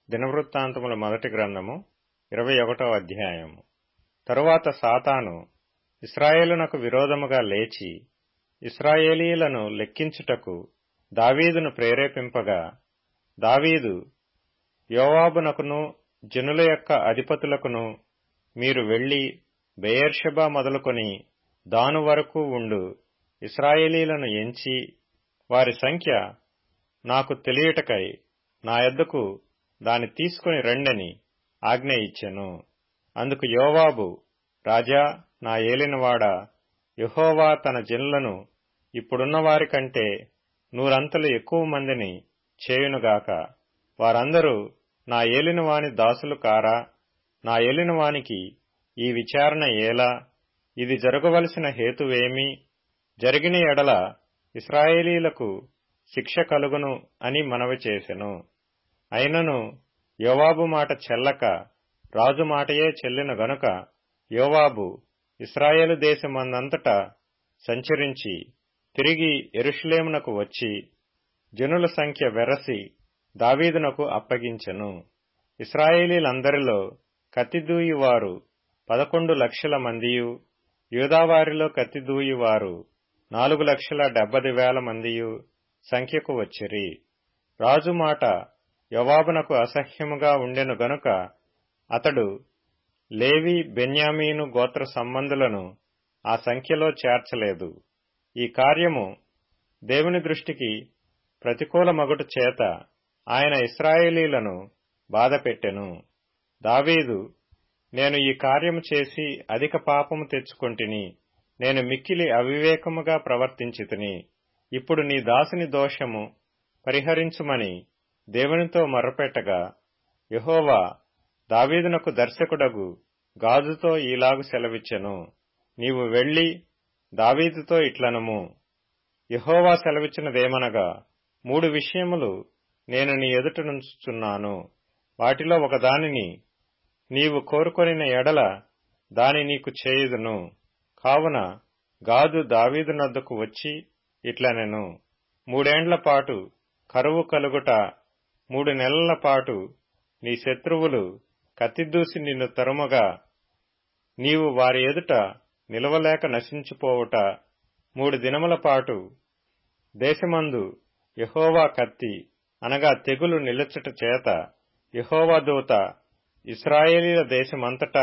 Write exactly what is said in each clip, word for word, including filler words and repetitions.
దినవృత్తాంతముల మొదటి గ్రంథము ఇరవై ఒకటవ అధ్యాయము. తరువాత సాతాను ఇశ్రాయేలునకు విరోధముగా లేచి ఇశ్రాయేలీయులను లెక్కించుటకు దావీదును ప్రేరేపింపగా, దావీదు యోవాబునకును జనుల యొక్క అధిపతులకును, మీరు వెళ్లి బెయేర్షెబా మొదలుకొని దాను వరకు ఉండు ఇశ్రాయేలీయులను ఎంచి వారి సంఖ్య నాకు తెలియుటకై నా యొద్దకు దాని తీసుకుని రండని ఆజ్ఞ ఇచ్చెను. అందుకు యోవాబు, రాజా, నా ఏలినవాడా, యెహోవా తన జనులను ఇప్పుడున్న వారి కంటే నూరంతలు ఎక్కువ మందిని చేయునుగాక. వారందరూ నా ఏలినవాని దాసులు కారా? నా ఏలినవానికి ఈ విచారణ ఏలా? ఇది జరగవలసిన హేతువేమి? జరిగిన ఎడల ఇశ్రాయేలీయులకు శిక్ష కలుగును అని మనవి చేసెను. అయినను యోవాబు మాట చెల్లక రాజు మాటయే చెల్లిన గనుక యోవాబు ఇశ్రాయేలు దేశమందంతటా సంచరించి తిరిగి యెరూషలేమునకు వచ్చి జనుల సంఖ్య వెరసి దావీదునకు అప్పగించెను. ఇశ్రాయేలీలందరిలో కత్తిదూయువారు పదకొండు లక్షల మందియు, యూదావారిలో కత్తిదూయువారు నాలుగు లక్షల డెబ్బది వేల మందియు సంఖ్యకు వచ్చిరి. రాజు మాట యోవాబునకు అసహ్యముగా ఉండెను గనుక అతడు లేవి, బెన్యామీను గోత్ర సంబంధులను ఆ సంఖ్యలో చేర్చలేదు. ఈ కార్యము దేవుని దృష్టికి ప్రతికూలమగుట చేత ఆయన ఇశ్రాయేలీయులను బాధపెట్టెను. దావీదు, నేను ఈ కార్యము చేసి అధిక పాపము తెచ్చుకొంటిని, నేను మిక్కిలి అవివేకముగా ప్రవర్తించితిని. ఇప్పుడు నీ దాసుని దోషము పరిహరించుమని దేవునితో మొర్రపెట్టగా, యెహోవా దావీదునకు దర్శకుడగు గాదుతో ఈలాగు సెలవిచ్చెను, నీవు వెళ్లి దావీదుతో ఇట్లనుము, యెహోవా సెలవిచ్చినదేమనగా, మూడు విషయములు నేను నీ ఎదుట నుంచుచున్నాను. వాటిలో ఒకదానిని నీవు కోరుకొనిన ఎడల దాని నీకు చేయుదును. కావున గాదు దావీదునొద్దకు వచ్చి ఇట్లనెను, మూడేండ్ల పాటు కరువు కలుగుట, మూడు నెలల పాటు నీ శత్రువులు కత్తిదూసి నిన్ను తరుమగా నీవు వారి ఎదుట నిలవలేక నశించిపోవుట, మూడు దినముల పాటు దేశమందు యెహోవా కత్తి అనగా తెగులు నిలుచుట చేత యెహోవా దూత ఇశ్రాయేలీయుల దేశమంతటా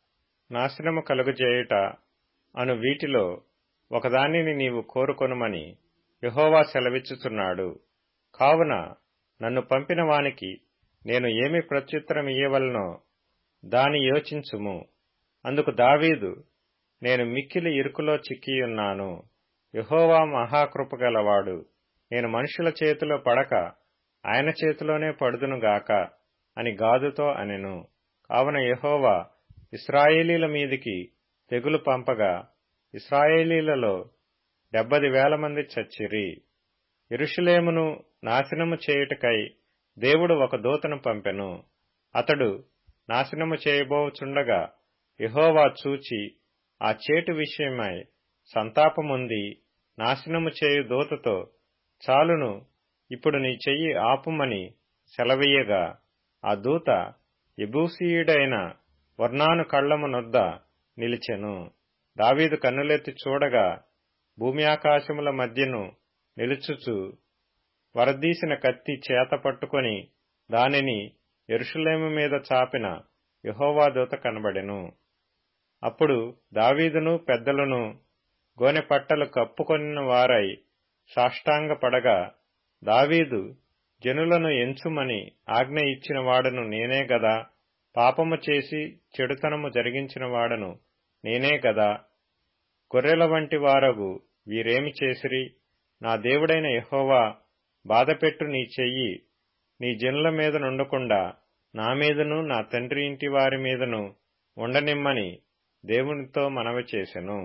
నాశనము కలుగజేయుట అను వీటిలో ఒకదానిని నీవు కోరుకొనుమని యెహోవా సెలవిచ్చుచున్నాడు. కావున నన్ను పంపిన వానికి నేను ఏమి ప్రత్యుత్తరమియ్యవలనో దాని యోచించుము. అందుకు దావీదు, నేను మిక్కిలి ఇరుకులో చిక్కియున్నాను. యెహోవా మహాకృపగలవాడు. నేను మనుషుల చేతిలో పడక ఆయన చేతిలోనే పడుదునుగాక అని గాదుతో అనెను. కావున యెహోవా ఇశ్రాయేలీయుల మీదికి తెగులు పంపగా ఇశ్రాయేలీయులలో డెబ్బది వేల మంది చచ్చిరి. యెరూషలేమును నాశనము చేయుటకై దేవుడు ఒక దూతను పంపెను. అతడు నాశనము చేయబోచుండగా యెహోవా చూచి ఆ చేటు విషయమై సంతాపముంది నాశనము చేయు దూతతో, చాలును, ఇప్పుడు నీ చెయ్యి ఆపుమని సెలవీయగా, ఆ దూత యెబూసీయుడైన ఒర్నాను కళ్ళము నొద్ద నిలిచెను. దావీదు కన్నులెత్తి చూడగా భూమి ఆకాశముల మధ్యను నిలుచుచు వరదీసిన కత్తి చేత పట్టుకొని దానిని యెరూషలేము మీద చాపిన యెహోవా దూత కనబడెను. అప్పుడు దావీదును పెద్దలను గోనె పట్టలు కప్పుకొనిన వారై సాష్టాంగపడగా, దావీదు, జనులను ఎంచుమని ఆజ్ఞ ఇచ్చిన వాడను నేనే గదా, పాపము చేసి చెడుతనము జరిగించిన వాడను నేనే గదా, గొర్రెల వంటి వారగు వీరేమి చేసిరి? నా దేవుడైన యెహోవా బాధపెట్టు నీ చెయ్యి నీ జనుల మీద నుండకుండా నా మీదను నా తండ్రి ఇంటి వారి మీదను ఉండనిమ్మని దేవునితో మనవి చేసెను.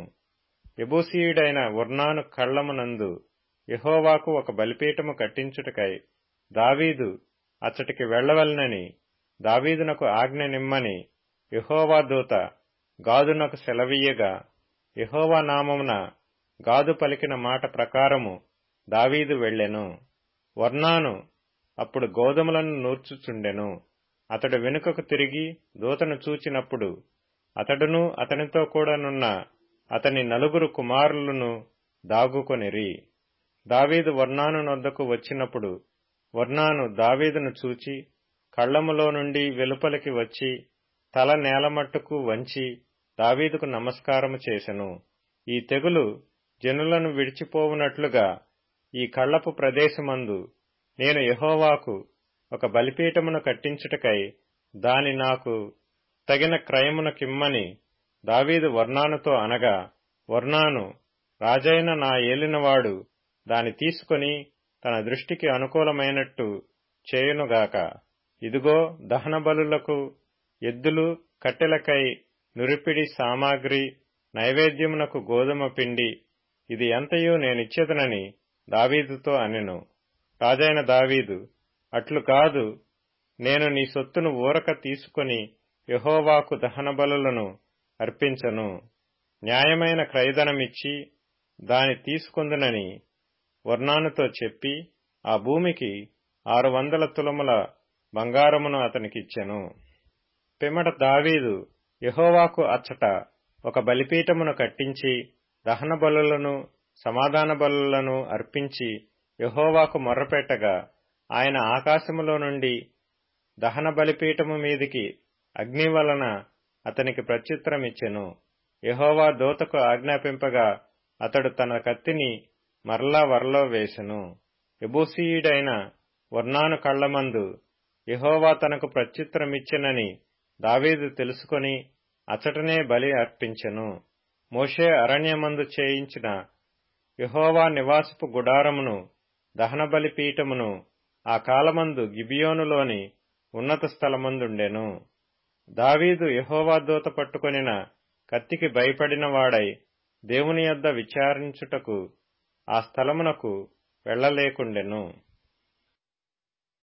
యెబూసీయుడైన ఒర్నాను కళ్ళమునందు యెహోవాకు ఒక బలిపీఠము కట్టించుటకై దావీదు అచ్చటికి వెళ్లవలనని దావీదునకు ఆజ్ఞ నిమ్మని యెహోవా దూత గాదునకు సెలవీయగా, యెహోవా నామమున గాదు పలికిన మాట ప్రకారము దావీదు వెళ్ళెను. ఒర్నాను అప్పుడు గోధుమలను నూర్చుచుండెను. అతడు వెనుకకు తిరిగి దూతను చూచినప్పుడు అతడును అతనితో కూడానున్న అతని నలుగురు కుమారులను దాగుకొనిరి. దావీదు ఒర్నాను నొద్దకు వచ్చినప్పుడు ఒర్నాను దావీదును చూచి కళ్ళములో నుండి వెలుపలికి వచ్చి తల నేలమట్టుకు వంచి దావీదుకు నమస్కారము చేసెను. ఈ తెగులు జనులను విడిచిపోవునట్లుగా ఈ కళ్ళపు ప్రదేశమందు నేను యెహోవాకు ఒక బలిపీఠమును కట్టించుటకై దాని నాకు తగిన క్రయమునకిమ్మని దావీదు ఒర్నానుతో అనగా, ఒర్నాను, రాజైన నా ఏలినవాడు దాని తీసుకొని తన దృష్టికి అనుకూలమైనట్టు చేయునుగాక. ఇదిగో, దహన బలులకు ఎద్దులు, కట్టెలకై నురిపిడి సామాగ్రి, నైవేద్యమునకు గోధుమ పిండి, ఇది ఎంతయూ నేనిచ్చేదనని దావీదుతో అనెను. రాజైన దావీదు, అట్లు కాదు, నేను నీ సొత్తును ఊరక తీసుకొని యెహోవాకు దహన బలులను అర్పించను. న్యాయమైన క్రయధనమిచ్చి దాని తీసుకొందునని ఒర్నానుతో చెప్పి ఆ భూమికి ఆరు వందల తులముల బంగారమును అతనికిచ్చెను. పిమ్మట దావీదు యెహోవాకు అచ్చట ఒక బలిపీఠమును కట్టించి దహన బలులను సమాధాన బలులను అర్పించి యెహోవాకు మొర్రపెట్టగా ఆయన ఆకాశములో నుండి దహన బలిపీఠము మీదికి అగ్ని వలన అతనికి ప్రత్యుత్తరమిచ్చెను. యెహోవా దూతకు ఆజ్ఞాపింపగా అతడు తన కత్తిని మరలా వరలో వేసెను. యెబూసీయుడైన ఒర్నాను కళ్లమందు యెహోవా తనకు ప్రత్యుత్తరమిచ్చెనని దావీదు తెలుసుకొని అచ్చటనే బలి అర్పించెను. మోషే అరణ్యమందు చేయించిన యెహోవా నివాసపు గుడారమును, దహన బలిపీఠమును ఆ కాలమందు గిబియోనులోని ఉన్నత స్థలమందుండెను. దావీదు యెహోవా దూత పట్టుకొనిన కత్తికి భయపడిన వాడై దేవుని యొద్ద విచారించుటకు ఆ స్థలమునకు వెళ్లలేకుండెను.